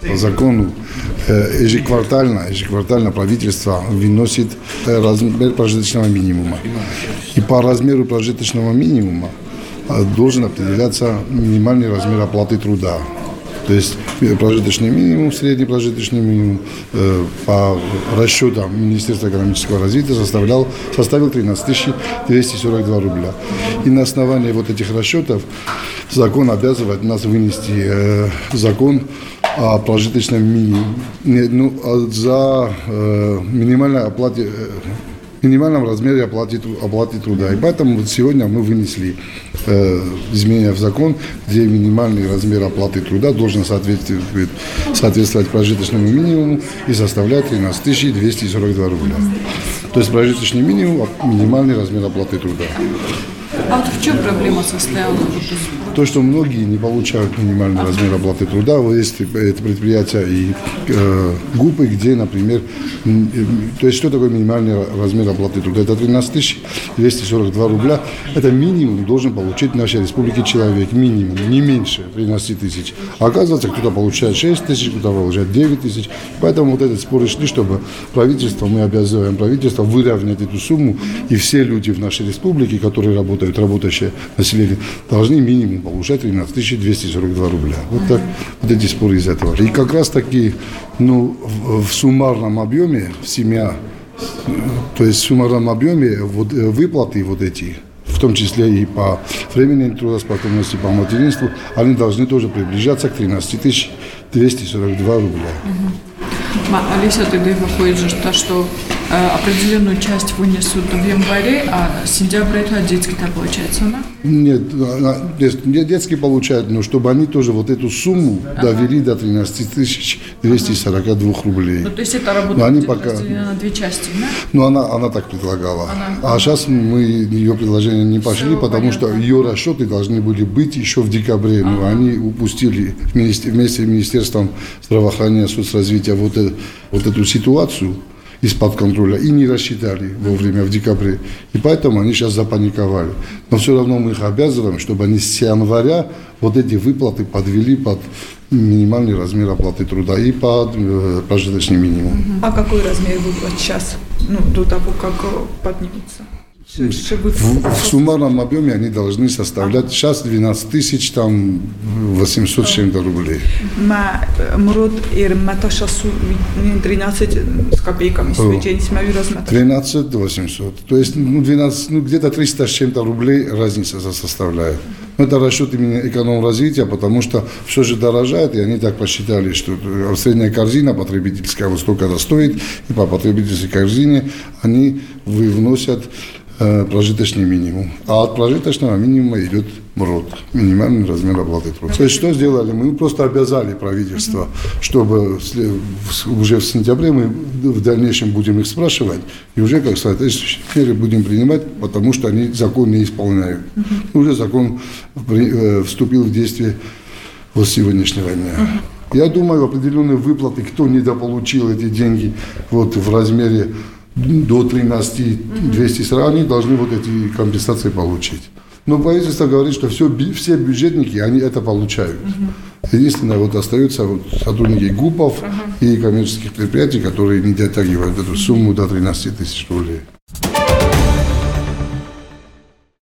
По закону ежеквартально правительство выносит размер прожиточного минимума. И по размеру прожиточного минимума должен определяться минимальный размер оплаты труда. То есть прожиточный минимум, средний прожиточный минимум по расчетам Министерства экономического развития составил 13 242 рубля. И на основании вот этих расчетов закон обязывает нас вынести закон о прожиточном минимуме, за минимальном размере оплаты труда. И поэтому вот сегодня мы вынесли изменения в закон, где минимальный размер оплаты труда должен соответствовать прожиточному минимуму и составлять 13 242 рубля. То есть прожиточный минимум, минимальный размер оплаты труда. А вот в чем проблема состояла? То, что многие не получают минимальный размер оплаты труда. Есть это предприятия и ГУПы, где, например, то есть что такое минимальный размер оплаты труда? Это 13 242 рубля. Это минимум должен получить в нашей республике человек. Минимум, не меньше 13 тысяч. А оказывается, кто-то получает 6 тысяч, кто-то получает 9 тысяч. Поэтому вот этот спор шли, чтобы мы обязываем правительство выровнять эту сумму. И все люди в нашей республике, которые работающее население, должны минимум получать 13 242 рубля. Вот так, вот эти споры из этого. И как раз таки, в суммарном объеме семья, то есть в суммарном объеме выплаты вот эти, в том числе и по временной трудоспособности, по материнству, они должны тоже приближаться к 13 242 рубля. Олеся, тогда выходит же, что определенную часть вынесут в январе, а сентябрь это детский-то получается, да? Нет, детский получают, но чтобы они тоже вот эту сумму довели до 13 242 рублей. То есть это работа разделена на две части, да? Она так предлагала. А сейчас мы ее предложение не пошли, потому что ее расчеты должны были быть еще в декабре. Но они упустили вместе с Министерством здравоохранения, соцразвития вот эту ситуацию из-под контроля и не рассчитали вовремя в декабре. И поэтому они сейчас запаниковали. Но все равно мы их обязываем, чтобы они с января вот эти выплаты подвели под минимальный размер оплаты труда и под прожиточный минимум. А какой размер выплат сейчас, до того, как поднимется? В суммарном объеме они должны составлять сейчас 12 800 с чем-то рублей. 13 с копейками, 13 800. То есть 12, где-то 300 с чем-то рублей разница составляет. Это расчет именно эконом-развития, потому что все же дорожает, и они так посчитали, что средняя корзина потребительская вот столько-то стоит, и по потребительской корзине они вносят прожиточный минимум. А от прожиточного минимума идет МРОТ, минимальный размер оплаты труда. То есть что сделали? Мы просто обязали правительство, чтобы уже в сентябре мы в дальнейшем будем их спрашивать, и уже, как соответствующие меры будем принимать, потому что они закон не исполняют. Уже закон вступил в действие с сегодняшнего дня. Я думаю, определенные выплаты, кто недополучил эти деньги в размере до 13 240, они должны эти компенсации получить. Но правительство говорит, что все бюджетники, они это получают. Единственное, остаются сотрудники ГУПов и коммерческих предприятий, которые не дотягивают эту сумму до 13 тысяч рублей.